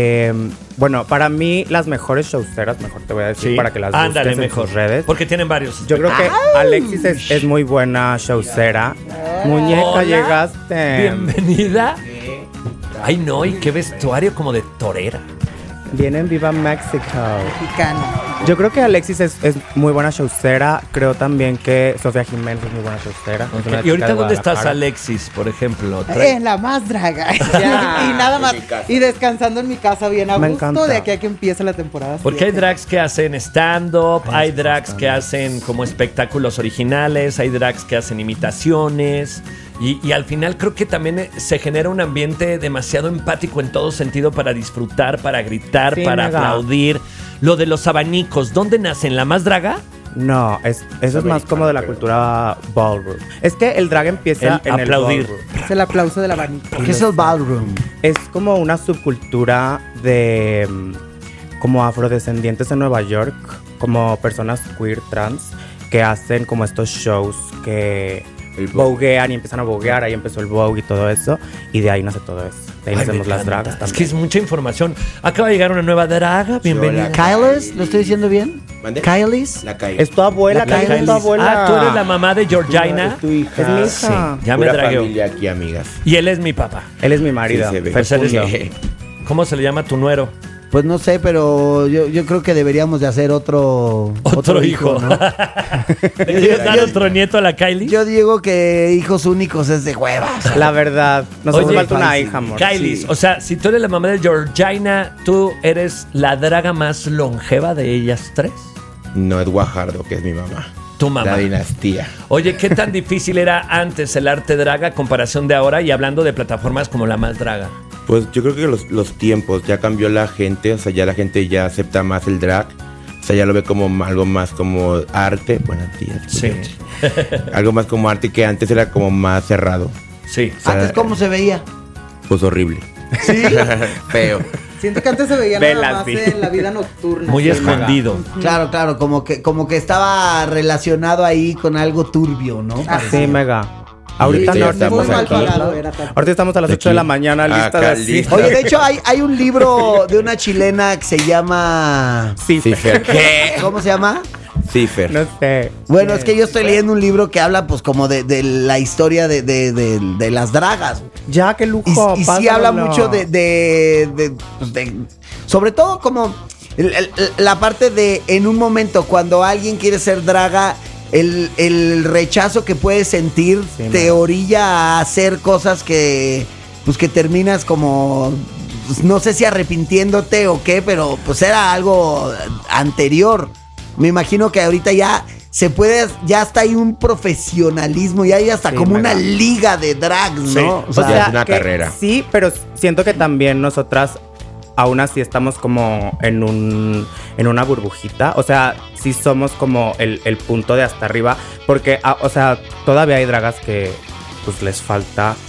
bueno, para mí las mejores showceras, mejor te voy a decir para que las busques Ándale, en mejor. tus redes. Porque tienen varios. Yo creo que Alexis es muy buena showcera. Muñeca, Hola. llegaste. Bienvenida. Ay, no, y qué vestuario como de torera. Viene en Viva México. Mexicano. Yo creo que Alexis es muy buena showcera. Creo también que Sofía Jiménez es muy buena showcera. Es una ¿Y chica ahorita de dónde estás, Guadalajara. Alexis, por ejemplo? En la más draga. Ya. Y nada más. En mi casa. Y descansando en mi casa bien a Me gusto encanta. de aquí a que empiece la temporada. Porque hay 7. drags que hacen stand-up, hay drags que hacen como espectáculos originales, hay drags que hacen imitaciones. Y al final creo que también se genera un ambiente demasiado empático en todo sentido para disfrutar, para gritar, Sí, para mega. aplaudir. Lo de los abanicos, ¿dónde nacen? ¿La más draga? No, eso es más como de la cultura ballroom. Es que el drag empieza El en aplaudir. el ballroom. Es el aplauso del abanico. ¿Qué es el ballroom? Es como una subcultura de como afrodescendientes en Nueva York, como personas queer trans que hacen como estos shows que voguean y empiezan a voguear. Ahí empezó el vogue y todo eso, y de ahí nace todo eso. De ahí Ay, nacemos me las encanta. dragas Es que es mucha información. Acaba de llegar una nueva draga. Bienvenida. ¿Kylis? ¿Lo estoy diciendo bien? ¿Mande? ¿Kylis? La calle. Es tu abuela, La Kylie, es Kylie. tu abuela. Ah, tú eres la mamá de Georgina. Es tu hija. Es mi hija. Sí, ya me Pura dragueo. familia aquí, amigas. Y él es mi papá. Él es mi marido. Sí, se ve. Pues eres- Fecundo. ¿Cómo se le llama tu nuero? Pues no sé, pero yo creo que deberíamos de hacer otro hijo, ¿no? ¿Le quieres dar otro nieto a la Kylie? Yo digo que hijos únicos es de huevas. La verdad, nos hace Oye, falta una fácil. hija, amor. Kylie, Sí. o sea, si tú eres la mamá de Georgina, ¿tú eres la draga más longeva de ellas tres? No es Guajardo, que es mi mamá. Tu mamá. La dinastía. Oye, ¿qué tan difícil era antes el arte draga a comparación de ahora? Y hablando de plataformas como La Más Draga. Pues yo creo que los tiempos, ya cambió la gente, o sea, ya la gente ya acepta más el drag. O sea, ya lo ve como algo más como arte. Buenos días. Sí. Algo más como arte que antes era como más cerrado. Sí. O sea, Antes, ¿cómo se veía? pues horrible. Sí. Feo. Siento que antes se veía Vela, nada más sí. en la vida nocturna. Muy Sí. escondido. Claro, como que estaba relacionado ahí con algo turbio, ¿no? Sí, mega. Ahorita Sí, no ya estamos Muy mal aquí. pagado era también. Ahorita estamos a las 8 de la mañana, lista de Acá, así. lista. Oye, de hecho hay un libro de una chilena que se llama... Sí, Cifer. ¿qué? ¿Cómo se llama? Cifer. No sé. Bueno, es que yo estoy leyendo un libro que habla pues como de la historia de las dragas. Ya, qué Y, lujo. y sí habla pásamelo. mucho sobre todo como la parte de en un momento cuando alguien quiere ser draga, el rechazo que puedes sentir Sí, te orilla a hacer cosas que pues que terminas como pues, no sé si arrepintiéndote o qué, pero pues era algo anterior. Me imagino que ahorita ya se puede, ya está ahí un profesionalismo, ya hay hasta Sí, como mega. una liga de drags, ¿no? Sí. O sea, Ya es una que carrera. Sí, pero siento que también nosotras aún así estamos como en una burbujita. O sea, sí somos como el punto de hasta arriba. Porque, o sea, todavía hay dragas que pues les falta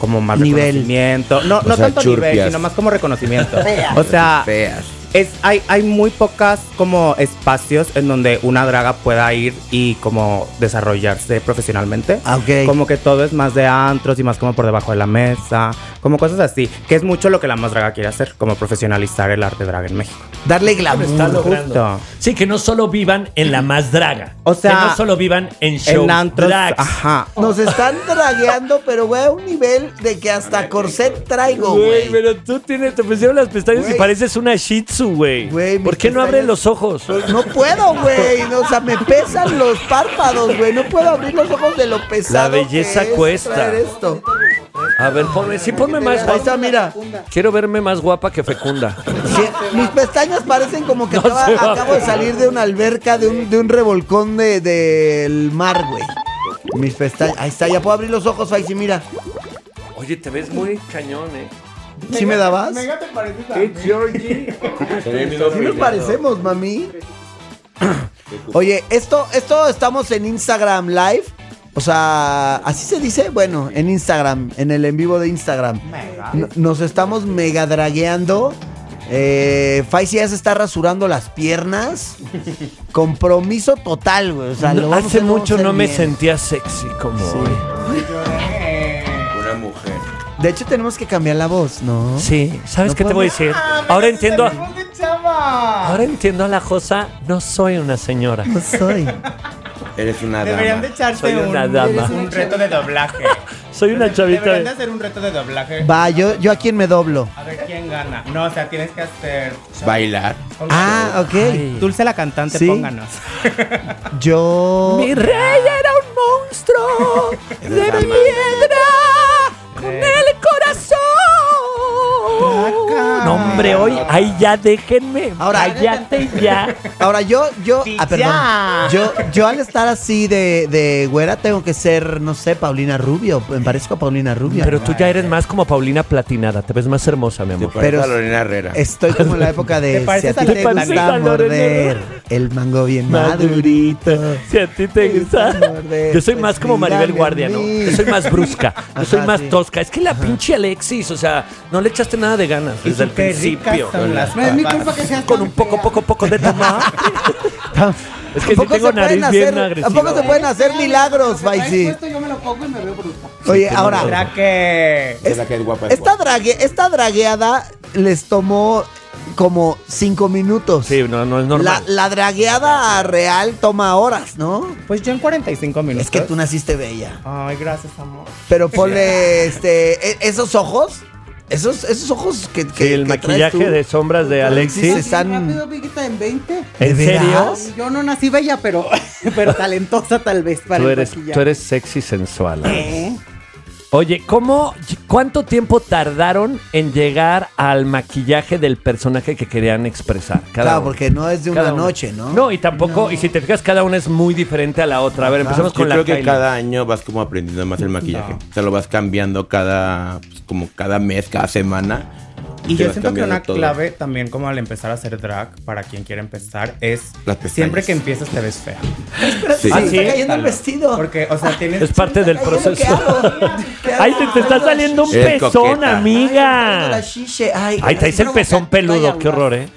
como más Nivel. reconocimiento. No sea, tanto nivel, churpias. sino más como reconocimiento. Feas. O sea, Feas. hay muy pocas como espacios en donde una draga pueda ir y como desarrollarse profesionalmente. Ok. Como que todo es más de antros y más como por debajo de la mesa, como cosas así, que es mucho lo que la más draga quiere hacer, como profesionalizar el arte drag en México. Darle Lo glamour. está logrando. Justo. Sí, que no solo vivan en la más draga. O sea, que no solo vivan en shows En antros, drags. ajá. Nos están dragueando, pero güey, a un nivel de que hasta corset traigo, Güey, güey. pero tú te pusieron las pestañas Güey. y pareces una shih tzu, güey. Güey, ¿Por mis qué no pestañas- abres los ojos? No puedo, güey. No, o sea, me pesan los párpados, güey. No puedo abrir los ojos de lo pesado. La belleza que es cuesta. traer esto. A ver, ponme más Ahí guapa. está, mira. Quiero verme más guapa que fecunda. Sí, mis pestañas parecen como que No se va. acabo de salir de una alberca, de un revolcón del mar, güey. Mis pestañas. Ahí está, ya puedo abrir los ojos, Faisy, mira. Oye, te ves muy cañón, ¿Sí me dabas? Mega te pareces a It's Georgie. Sí nos parecemos, mami. Oye, esto estamos en Instagram Live. O sea, ¿así se dice? Bueno, en Instagram, en el en vivo de Instagram. Nos estamos mega dragueando. Faisy ya se está rasurando las piernas. Compromiso total, güey. O sea, lo vamos Hace a- lo vamos a mucho hacer no me bien. sentía sexy como hoy. Una mujer. De hecho, tenemos que cambiar la voz, ¿no? Sí, ¿sabes No qué te voy a podemos- decir? Ahora entiendo. Ahora entiendo a la Josa. No soy una señora. No soy. Eres una Deberían de dama. echarse Soy una dama. un reto de doblaje. Soy una chavita. Deberían de hacer un reto de doblaje. Va, yo a quién me doblo. A ver quién gana. No, o sea, tienes que hacer. Bailar. Ah, ok. Ay. Dulce la cantante, Sí. pónganos. Yo. Mi rey era un monstruo de piedra con el corazón. No, hombre, hoy, ahí ya déjenme. Ahora, cállate ya. Ahora yo, Sí, perdón. ya. Yo al estar así de güera tengo que ser, no sé, Paulina Rubio. Me parezco a Paulina Rubio. Pero tú ya eres más como Paulina Platinada. Te ves más hermosa, mi Te amor. parece Pero- a Lorena Herrera. Estoy como en la época ¿Te de si a pareces ti a te Lorena? gusta Lorena. morder el mango bien madurito. Si a ti te gusta. morder, Yo soy pues más como Maribel mírame a Guardia, ¿no? mí. Yo soy más brusca. Yo soy Ajá, más sí. tosca. Es que la pinche Alexis, o sea, no le echaste nada de ganas desde el Qué ricas principio. son las No es mi papas. culpa que seas Con tan un poco de tomate. Es que sí Tampoco tengo se pueden nariz bien hacer, agresiva. tampoco se pueden hacer milagros, Faisy. Esto yo me lo pongo y me veo bruta. Oye, ahora, ¿Será que Es la que es guapa. es esta, guapa. esta dragueada les tomó como 5 minutos. Sí, no es normal. La dragueada real toma horas, ¿no? Pues yo en 45 minutos. Es que tú naciste bella. Ay, gracias, amor. Pero ponle esos ojos. Esos ojos que Sí, el que traes maquillaje tú. de sombras de Alexis. Sí, están- Rápido, Viguita, en 20. ¿En ¿De serio? veras? Yo no nací bella, pero talentosa tal vez para Tú el eres, maquillaje. tú eres sexy sensual. ¿Eh? Oye, ¿cuánto tiempo tardaron en llegar al maquillaje del personaje que querían expresar? Cada Claro, uno? porque no es de una Cada uno. noche, ¿no? No, y tampoco, y si te fijas, cada una es muy diferente a la otra. A ver, empecemos Yo con la creo que Kylie. cada año vas como aprendiendo más el maquillaje. O sea, lo vas cambiando como cada mes, cada semana. Y Te yo vas siento que cambiando una todo. clave también como al empezar a hacer drag, para quien quiere empezar, es Las pestañas. siempre que empiezas te ves fea. Sí. Se ¿Ah, me sí? está cayendo el vestido. Porque, o sea, tienes... Es parte del ¿Qué proceso. hago? ¿Qué hago? ¡Ay, te está saliendo un Eres pezón, coqueta. La amiga! chiche. Ay, Ay, traes el pezón peludo, vaya qué horror, ¿eh?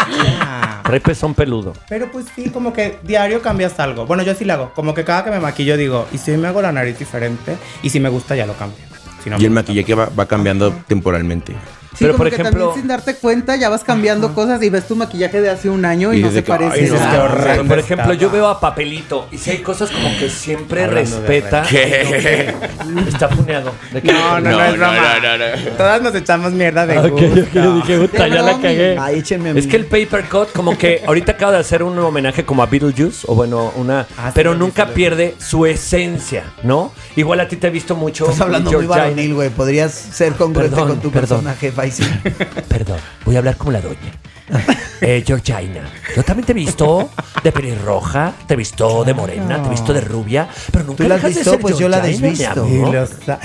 Ah. Trae pezón peludo. Pero pues sí, como que diario cambias algo. Bueno, yo sí lo hago. Como que cada que me maquillo digo, ¿y si hoy me hago la nariz diferente? Y si me gusta ya lo cambio. Si no Y el me gusta, maquillaje va cambiando temporalmente. Sí, Pero, como por que ejemplo- también sin darte cuenta ya vas cambiando cosas y ves tu maquillaje de hace un año y Y no dices se que, parece. ay, no, Dices, nada. qué horrendo Por ejemplo, yo estaba. veo a Papelito y si hay cosas como que siempre Hablando de respeta. ¿Qué? Está funeado. ¿De qué? No es broma. Todas nos echamos mierda de Ok, gusto. ok, dije, puta, ya la cagué. Ay, échenme a mí. Es que el paper cut, como que ahorita acaba de hacer un homenaje como a Beetlejuice, o bueno, una. Ah, sí, pero lo nunca vi, sí, lo vi. pierde su esencia, ¿no? Igual a ti te he visto mucho. Estás hablando muy Georgina. varonil, güey. Podrías ser congruente Perdón, con tu perdón. personaje, Faisy. Perdón, voy a hablar como la doña. Georgina, yo también te he visto de pelirroja, te he visto de morena, te he visto de rubia, pero nunca ¿Tú la has dejas de visto? ser Pues yo la Georgina, desvisto. mi amor. Y lo sa-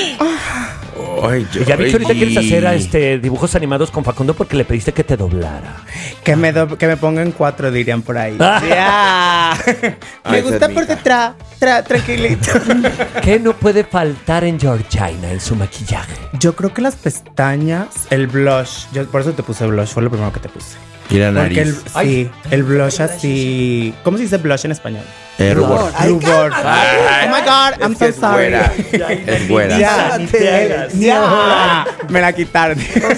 Ay, Y ya vi que ahorita quieres Georgie. hacer dibujos animados con Facundo porque le pediste que te doblara. Que me ponga en 4, dirían por ahí. Ah. Ya. Me Ay, gusta esa por amiga. detrás, tranquilito. ¿Qué no puede faltar en Georgina en su maquillaje? Yo creo que las pestañas, el blush. Yo por eso te puse blush, fue lo primero que te puse. Y la Porque nariz. el blush así. ¿Cómo se dice blush en español? Rubor. Rubor. Oh my God, I'm so sorry. Es güera. Ya. Me la quitaron.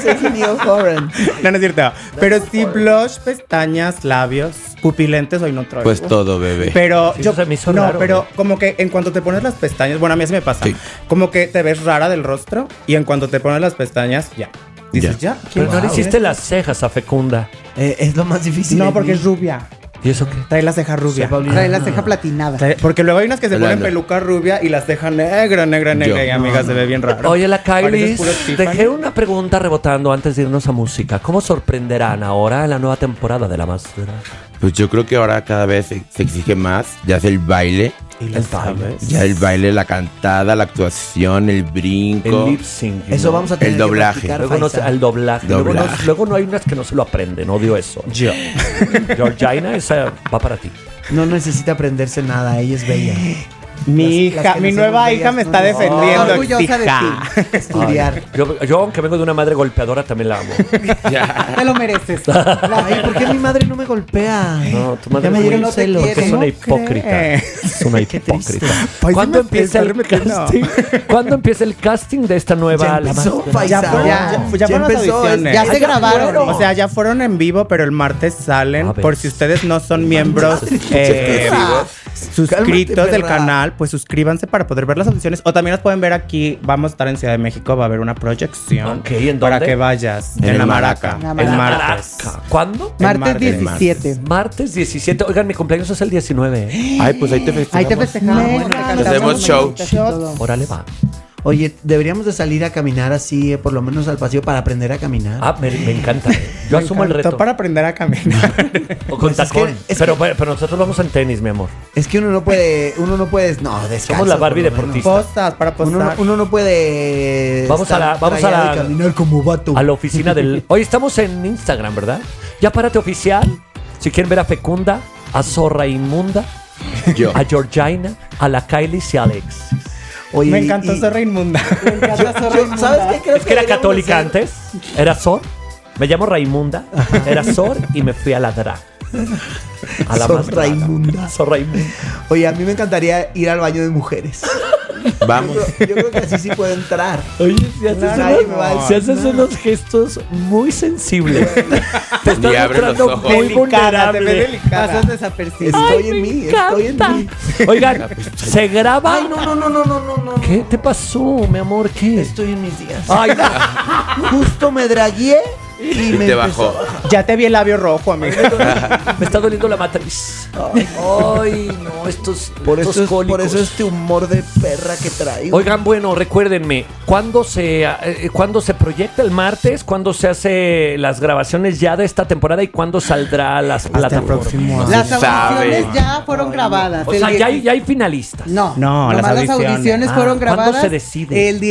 No es cierto. Pero sí, blush, pestañas, labios, pupilentes, hoy no traigo. Pues todo, bebé. Pero Sí, yo se me hizo no, raro, pero como que en cuanto te pones las pestañas, bueno, a mí así me pasa. Sí. Como que te ves rara del rostro y en cuanto te pones las pestañas, ya. Dices, ya. Pero no le hiciste las cejas a Fecunda. Es lo más difícil. No, en porque mí. es rubia. ¿Y eso qué? Trae la ceja rubia. Trae la ceja platinada. Porque luego hay unas que se ponen Hablando. peluca rubia y la ceja negra, Yo. y amiga, se ve bien raro. Oye, la Kylie, Pareces puro Tiffany. dejé una pregunta rebotando antes de irnos a música. ¿Cómo sorprenderán ahora en la nueva temporada de La Más Draga? Pues yo creo que ahora cada vez se exige más. Ya es el baile. Y la sabes. Ya el baile, la cantada, la actuación, el brinco. El lip sync. Eso vamos a tener El que doblaje. practicar, Luego no, Faisal. al doblaje. Doblaje. Luego no hay unas que no se lo aprenden. Odio eso. Yo. Georgina, esa va para ti. No necesita aprenderse nada, ella es bella. Mi Las hija, que mi no nueva son hija me bellas, está no. defendiendo, Orgullosa de hija. Estudiar. Yo, aunque vengo de una madre golpeadora, también la amo. Te lo mereces. Ay, ¿por qué mi madre no me golpea? No, tu madre Ya me es dieron muy- celos. porque es una ¿Cómo hipócrita. crees? Es una Qué triste. hipócrita. Pues ¿Cuándo sí me empieza el estoy metiendo. casting? ¿Cuándo empieza el casting de esta nueva? Ya La empezó, Más Draga? Faisal. Ya fueron, ya fueron las empezó, audiciones. Ya se grabaron. O sea, ya fueron en vivo, pero el martes salen. A ver. Por si ustedes no son miembros suscritos Cálmate, del perra. canal, pues suscríbanse para poder ver las audiciones. O también las pueden ver aquí. Vamos a estar en Ciudad de México. Va a haber una proyección. Ok, ¿en para dónde? que vayas. En En la el Maraca. Maraca. El En la martes. ¿Cuándo? El Martes martes. 17. Martes 17. Oigan, mi cumpleaños es el 19. ¿eh? Ay, pues ahí te Ahí te festejamos. festejamos. te cantamos Hacemos show. mañanitas y todo. Órale, va. Oye, deberíamos de salir a caminar así, por lo menos al paseo, para aprender a caminar. Ah, me encanta. Yo Me asumo el encantó reto. para aprender a caminar. O con Pues es tacón. que- es pero nosotros vamos en tenis, mi amor. Es que uno no puede, no, descalzo, Somos la Barbie por lo menos. deportista. Postas, para Uno, postar. uno no puede Vamos a la- estar vamos a rayado la- y caminar como vato. A la oficina del... Hoy estamos en Instagram, ¿verdad? Ya párate oficial. Si quieren ver a Fecunda, a Zorra Inmunda, Yo. a Georgina, a la Kylie y a Alex. Oye, Me encantó y- Zorra Inmunda. Me encanta Zorra yo- Inmunda. ¿Sabes qué creo Es que era deberíamos católica hacer? antes. Era Zor. Me llamo Raimunda. Era Zor y me fui a la drag. A la más Zorra draga. Inmunda. Zorra Inmunda. Oye, a mí me encantaría ir al baño de mujeres. Vamos. Yo creo que así sí puedo entrar. Oye, si haces, Nadie me va a unos, decir si haces unos gestos muy sensibles. Te estás Y abre los mostrando ojos. muy Delicada, te ves vulnerable. delicada. Pasas desapercibido. Estoy en mí, estoy en mí. Oigan, se graba. Ay, no. ¿Qué te pasó, mi amor? ¿Qué? Estoy en mis días. Ay, no. Justo me dragué y me te empezó- bajó. Ya te vi el labio rojo, amiga. Me está doliendo la matriz. Ay, no, estos Por estos eso, por cólicos. eso este humor de perra que traigo. Oigan, bueno, recuérdenme, ¿cuándo se proyecta el martes? ¿Cuándo se hace las grabaciones ya de esta temporada y cuándo saldrá a las Hasta el plataformas? próximo año. Las se sabe. audiciones ya fueron grabadas. O El sea, ya 10 hay finalistas. No, No, nomás las las audiciones Ah, fueron ¿cuándo grabadas. se decide? El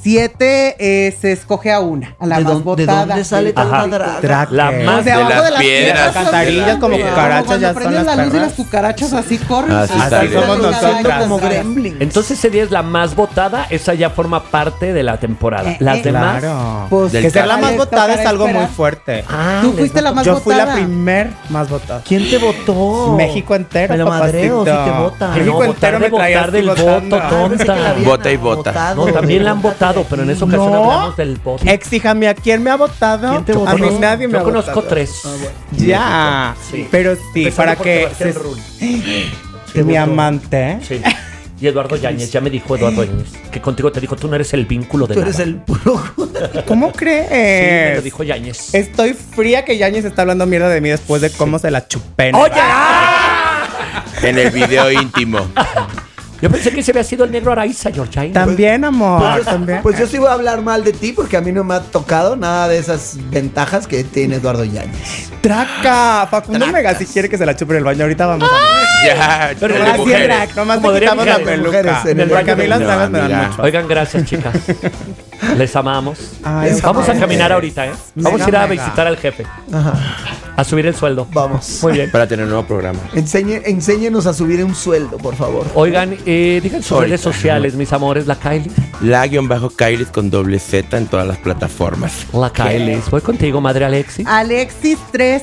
17 se escoge a una, a la ¿De más dónde- de votada. dónde sale tanta Ajá. draga? Drag La queen. más De De abajo las de las piedras. piedras. Cantarillas como Como cucarachas Cuando ya son prendes las la luz y las perras. cucarachas así corren. Así Así salen. somos salen nosotras. Como las- gremlins. Entonces ese día es la más votada, esa ya forma parte de la temporada. Las demás. Claro. Pues, que ser la Del más casting. votada es algo muy Esperar. fuerte. Ah, Tú les fuiste va- la más Yo fui votada. la primer más votada. ¿Quién te votó? México entero, Me lo madreo si papacito. te vota. México No, entero votar me de traía votar del así voto, votando. Ah, pensé que la tonta. habían Vota y vota. votado. No, también la han votado, pero en esa ocasión No. hablamos del voto. Exíjame, ¿a quién me ha votado? ¿Quién te A votó? mí nadie me Yo ha conozco votado. 3. Ya, Sí. pero sí, Empezando para por que Sebastián se- Rull. mi amante. Sí. Y Eduardo Yáñez, ya me dijo Eduardo Yáñez, que contigo te dijo, tú no eres el vínculo de Tú nada. eres el puro. ¿Cómo Sí, me crees? lo dijo Yáñez. Estoy fría que Yañez está hablando mierda de mí después de cómo se la chupé. ¡Oye! ¡Ah! En el video íntimo. Yo pensé que se había sido el negro Araiza, Georgina. También, amor, Pues, también. pues yo sí voy a hablar mal de ti porque a mí no me ha tocado nada de esas ventajas que tiene Eduardo Yáñez. Traca, Facundo Mega si quiere que se la chupe en el baño. Ahorita vamos a... Ya, Pero ya, las mujeres. mujeres. Nomás Como te quitamos dirían la mujeres, peluca. en el Porque a mí las No, dragas me dan amiga. mucho. Oigan, gracias, chicas. Les amamos. Ay, Vamos a amamos. caminar ahorita, ¿eh? Vamos a ir a visitar al jefe. A subir el sueldo. Vamos. Muy bien. Para tener un nuevo programa. Enséñenos a subir un sueldo, por favor. Oigan, digan sus Ahorita. redes sociales, mis amores. La Kylie. La_Kailis con doble Z en todas las plataformas. La Kylie. Voy contigo, madre Alexis. Alexis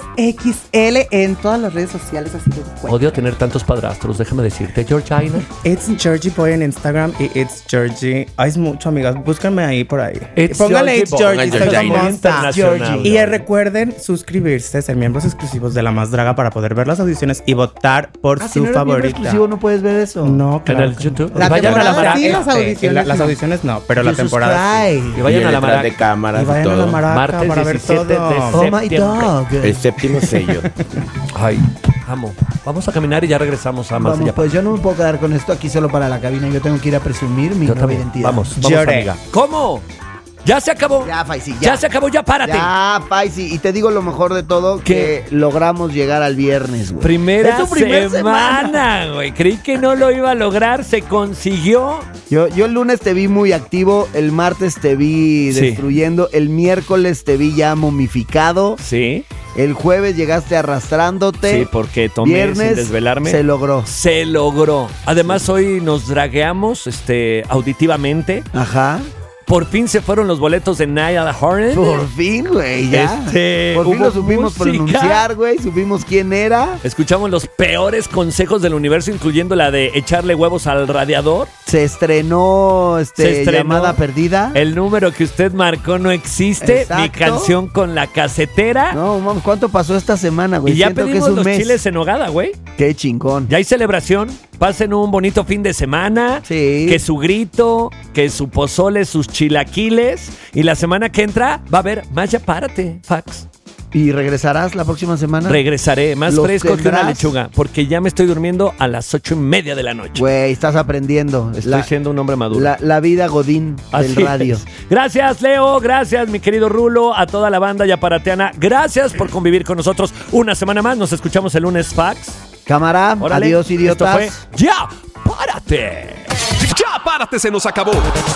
3XL en todas las redes sociales, así que encuentran. Odio tener tantos padrastros, déjame decirte. Georgina. It's Georgie Boy en Instagram y It's Georgie. Ay, es mucho, amigas. Búscanme ahí por ahí. It's Póngale It's Georgie Boy. Georgie. Soy Georgina. famosa. Internacional. Y recuerden suscribirse, ser miembros exclusivos de La Más Draga para poder ver las audiciones y votar por Si su no eres miembro favorita. exclusivo, no puedes ver eso. No, En claro. el YouTube. La Vayan a la temporada maraca. sí, las audiciones Las no. audiciones no, pero la You temporada sí. subscribe. Y vayan Y a la detrás maraca. de cámaras Y y vayan a la todo. maraca Martes para ver 17 todo. de Oh my septiembre. dog. El séptimo sello. Ay, amo. Vamos a caminar y ya regresamos a más Vamos, allá. pues yo no me puedo quedar con esto aquí solo para la cabina. Yo tengo que ir a presumir mi Yo nueva también. identidad. Vamos, Lloré. amiga. ¿Cómo? ¿Ya se acabó? Ya, Faisy, Ya se acabó, ya párate. Ya, Faisy. Y te digo lo mejor de todo, que logramos llegar al viernes, güey. Primera Es tu primer semana, güey. Creí que no lo iba a lograr, se consiguió. Yo el lunes te vi muy activo, el martes te vi Sí. destruyendo, el miércoles te vi ya momificado, Sí, el jueves llegaste arrastrándote. sí, porque tomé Viernes sin desvelarme. se logró. Se logró. Además, hoy nos dragueamos auditivamente. Ajá. Por fin se fueron los boletos de Niall Horan. Por fin, güey, ya. Por fin hubo lo supimos música. pronunciar, güey, supimos quién era. Escuchamos los peores consejos del universo, incluyendo la de echarle huevos al radiador. Se estrenó, Se estrenó. Llamada Perdida. El número que usted marcó no existe. Exacto. Mi canción con la casetera. No, mames, ¿cuánto pasó esta semana, güey? y ya Siento que pedimos es un los mes. chiles en nogada, güey. Qué chingón. Ya hay celebración. Pasen un bonito fin de semana. Sí. Que su grito, que su pozole, sus chilaquiles. Y la semana que entra va a haber más Ya Párate, Fax. ¿Y regresarás la próxima semana? Regresaré más ¿Los fresco que una tendrás? lechuga. Porque ya me estoy durmiendo a las 8:30 de la noche. Güey, estás aprendiendo. Estoy siendo un hombre maduro. La vida godín Así del radio. es. Gracias, Leo. Gracias, mi querido Rulo. A toda la banda yaparateana. Gracias por convivir con nosotros una semana más. Nos escuchamos el lunes, Fax. Cámara, Órale. adiós, idiotas. Esto fue Ya Párate. ¡Ya párate! Se nos acabó.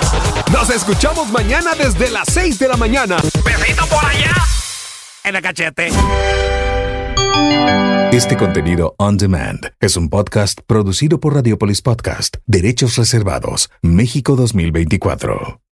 Nos escuchamos mañana desde las 6 de la mañana. Besito por allá. En el cachete. Este contenido on demand es un podcast producido por Radiopolis Podcast, Derechos Reservados, México 2024.